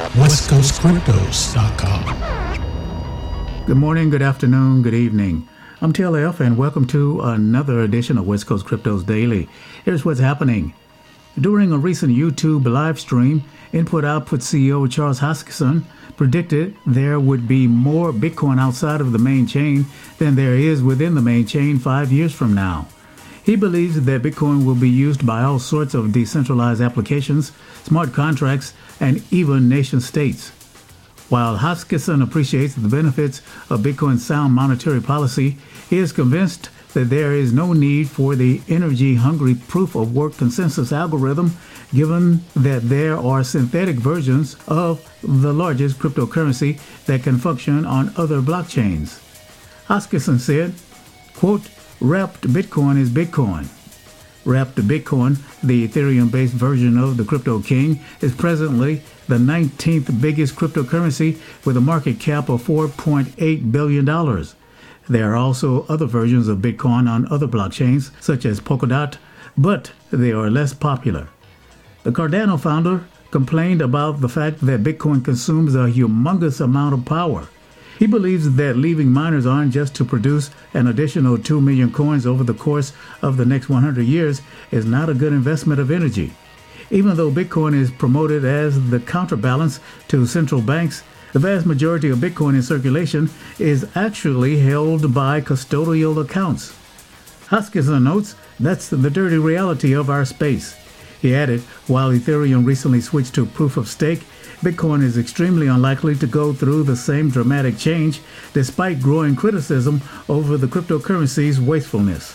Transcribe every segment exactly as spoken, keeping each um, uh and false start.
west coast cryptos dot com. Good morning, good afternoon, good evening. I'm T L F, and welcome to another edition of West Coast Cryptos Daily. Here's what's happening. During a recent YouTube live stream, Input-Output C E O Charles Hoskinson predicted there would be more Bitcoin outside of the main chain than there is within the main chain five years from now. He believes that Bitcoin will be used by all sorts of decentralized applications, smart contracts, and even nation states. While Hoskinson appreciates the benefits of Bitcoin's sound monetary policy, he is convinced that there is no need for the energy-hungry proof-of-work consensus algorithm, given that there are synthetic versions of the largest cryptocurrency that can function on other blockchains. Hoskinson said, quote, "Wrapped Bitcoin is Bitcoin." Wrapped Bitcoin, the Ethereum-based version of the Crypto King, is presently the nineteenth biggest cryptocurrency with a market cap of four point eight billion dollars. There are also other versions of Bitcoin on other blockchains, such as Polkadot, but they are less popular. The Cardano founder complained about the fact that Bitcoin consumes a humongous amount of power. He believes that leaving miners on just to produce an additional two million coins over the course of the next one hundred years is not a good investment of energy. Even though Bitcoin is promoted as the counterbalance to central banks, the vast majority of Bitcoin in circulation is actually held by custodial accounts. Hoskinson notes that's the dirty reality of our space. He added, while Ethereum recently switched to proof of stake, Bitcoin is extremely unlikely to go through the same dramatic change, despite growing criticism over the cryptocurrency's wastefulness.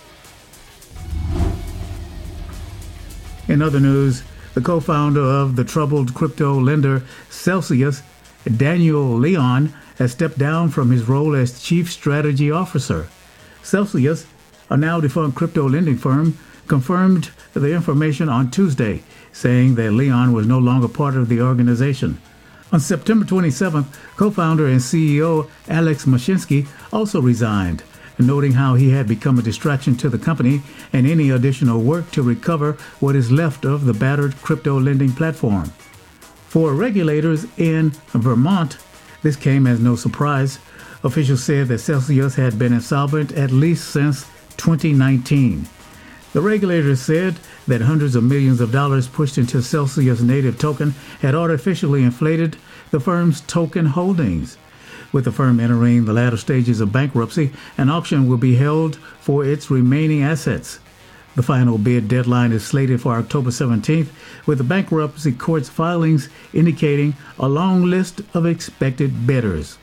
In other news, the co-founder of the troubled crypto lender Celsius, Daniel Leon, has stepped down from his role as chief strategy officer. Celsius, a now defunct crypto lending firm, confirmed the information on Tuesday, saying that Leon was no longer part of the organization. On September twenty-seventh, co-founder and C E O Alex Mashinsky also resigned, noting how he had become a distraction to the company and any additional work to recover what is left of the battered crypto lending platform. For regulators in Vermont, this came as no surprise. Officials said that Celsius had been insolvent at least since twenty nineteen. The regulators said that hundreds of millions of dollars pushed into Celsius' native token had artificially inflated the firm's token holdings. With the firm entering the latter stages of bankruptcy, an auction will be held for its remaining assets. The final bid deadline is slated for October seventeenth, with the bankruptcy court's filings indicating a long list of expected bidders.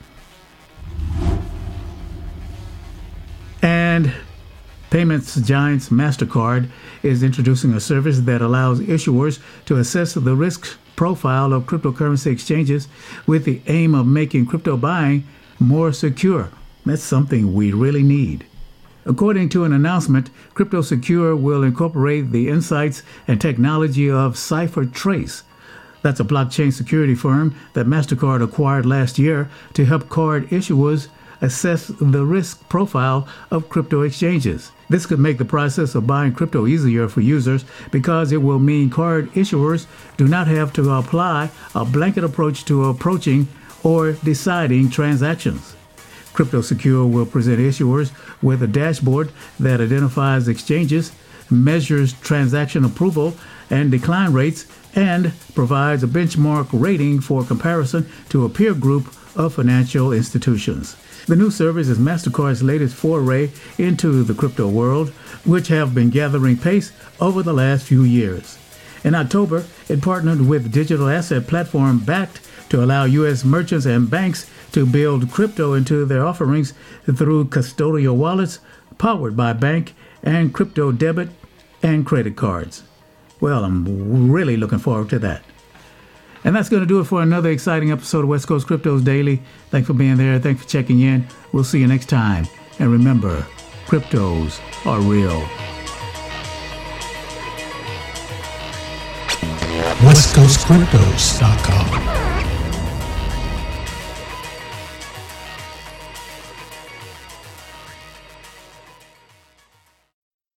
And payments giant MasterCard is introducing a service that allows issuers to assess the risk profile of cryptocurrency exchanges with the aim of making crypto buying more secure. That's something we really need. According to an announcement, CryptoSecure will incorporate the insights and technology of CipherTrace. That's a blockchain security firm that MasterCard acquired last year to help card issuers assess the risk profile of crypto exchanges. This could make the process of buying crypto easier for users because it will mean card issuers do not have to apply a blanket approach to approaching or deciding transactions. CryptoSecure will present issuers with a dashboard that identifies exchanges, measures transaction approval and decline rates, and provides a benchmark rating for comparison to a peer group of financial institutions. The new service is MasterCard's latest foray into the crypto world, which have been gathering pace over the last few years. In October, it partnered with digital asset platform Bakkt to allow U S merchants and banks to build crypto into their offerings through custodial wallets powered by Bakkt and crypto debit and credit cards. Well, I'm really looking forward to that. And that's going to do it for another exciting episode of West Coast Cryptos Daily. Thanks for being there. Thanks for checking in. We'll see you next time. And remember, cryptos are real. west coast cryptos dot com